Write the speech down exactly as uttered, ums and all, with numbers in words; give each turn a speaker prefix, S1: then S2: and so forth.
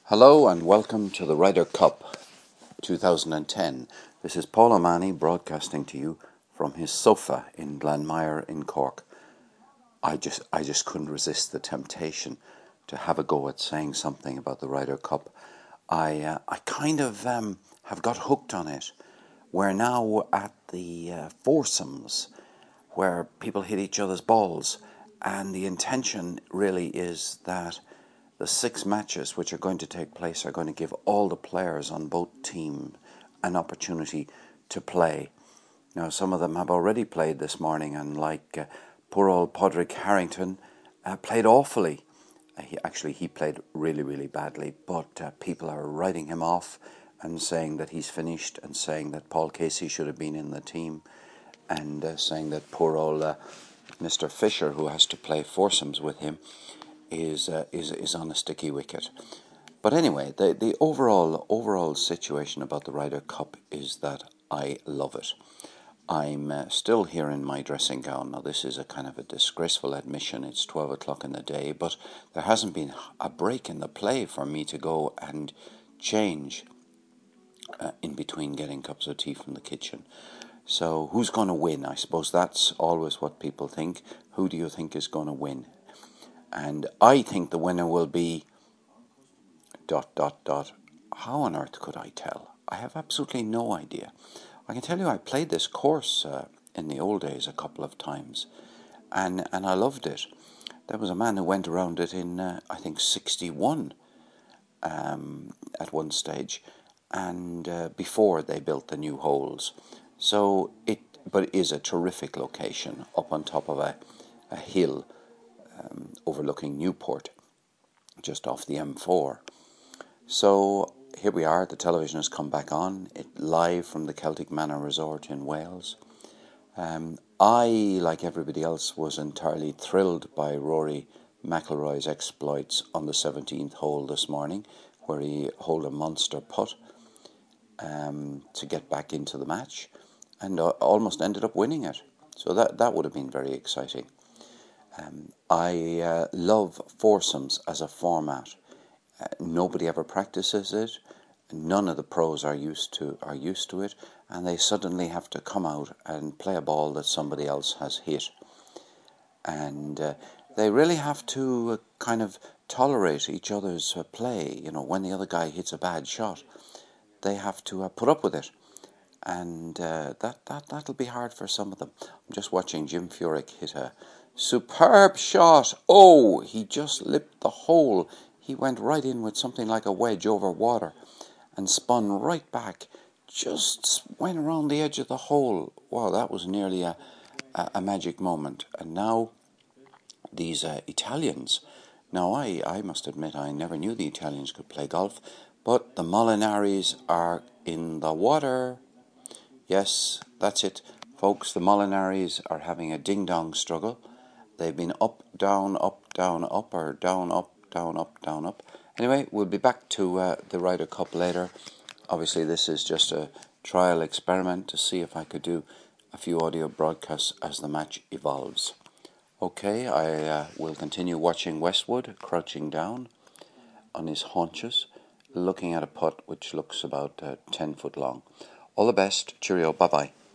S1: Hello and welcome to the Ryder Cup twenty ten. This is Paul O'Mahony broadcasting to you from his sofa in Glanmire in Cork. I just I just couldn't resist the temptation to have a go at saying something about the Ryder Cup. I uh, I kind of um, have got hooked on it. We're now at the uh, foursomes where people hit each other's balls, and the intention really is that the six matches which are going to take place are going to give all the players on both teams an opportunity to play. Now, some of them have already played this morning, and like uh, poor old Padraig Harrington uh, played awfully. Uh, he actually he played really, really badly, but uh, people are writing him off and saying that he's finished, and saying that Paul Casey should have been in the team, and uh, saying that poor old uh, Mister Fisher, who has to play foursomes with him, is uh, is is on a sticky wicket. But anyway, the the overall overall situation about the Ryder Cup is that I love it. I'm uh, still here in my dressing gown. Now, this is a kind of a disgraceful admission. It's twelve o'clock in the day, but there hasn't been a break in the play for me to go and change uh, in between getting cups of tea from the kitchen. So who's going to win? I suppose that's always what people think. Who do you think is going to win? And I think the winner will be dot, dot, dot. How on earth could I tell? I have absolutely no idea. I can tell you I played this course uh, in the old days a couple of times, and, and I loved it. There was a man who went around it in, uh, I think, sixty-one um, at one stage, and uh, before they built the new holes. So it, but it is a terrific location up on top of a, a hill um, overlooking Newport, just off the M four. So here we are, the television has come back on, it live from the Celtic Manor Resort in Wales. Um, I, like everybody else, was entirely thrilled by Rory McIlroy's exploits on the seventeenth hole this morning, where he holed a monster putt um, to get back into the match, and uh, almost ended up winning it. So that, that would have been very exciting. Um, I uh, love foursomes as a format. Uh, nobody ever practices it. None of the pros are used to are used to it, and they suddenly have to come out and play a ball that somebody else has hit, and uh, they really have to uh, kind of tolerate each other's uh, play. You know, when the other guy hits a bad shot, they have to uh, put up with it, and uh, that that that'll be hard for some of them. I'm just watching Jim Furyk hit a superb shot. Oh, he just lipped the hole. He went right in with something like a wedge over water and spun right back, just went around the edge of the hole. Wow, that was nearly a, a, a magic moment. And now these uh, Italians, now I, I must admit I never knew the Italians could play golf, but the Molinaris are in the water. Yes, that's it, folks. The Molinaris are having a ding-dong struggle. They've been up, down, up, down, up, or down, up, down, up, down, up. Anyway, we'll be back to uh, the Ryder Cup later. Obviously, this is just a trial experiment to see if I could do a few audio broadcasts as the match evolves. Okay, I uh, will continue watching Westwood crouching down on his haunches, looking at a putt which looks about uh, ten foot long. All the best. Cheerio. Bye-bye.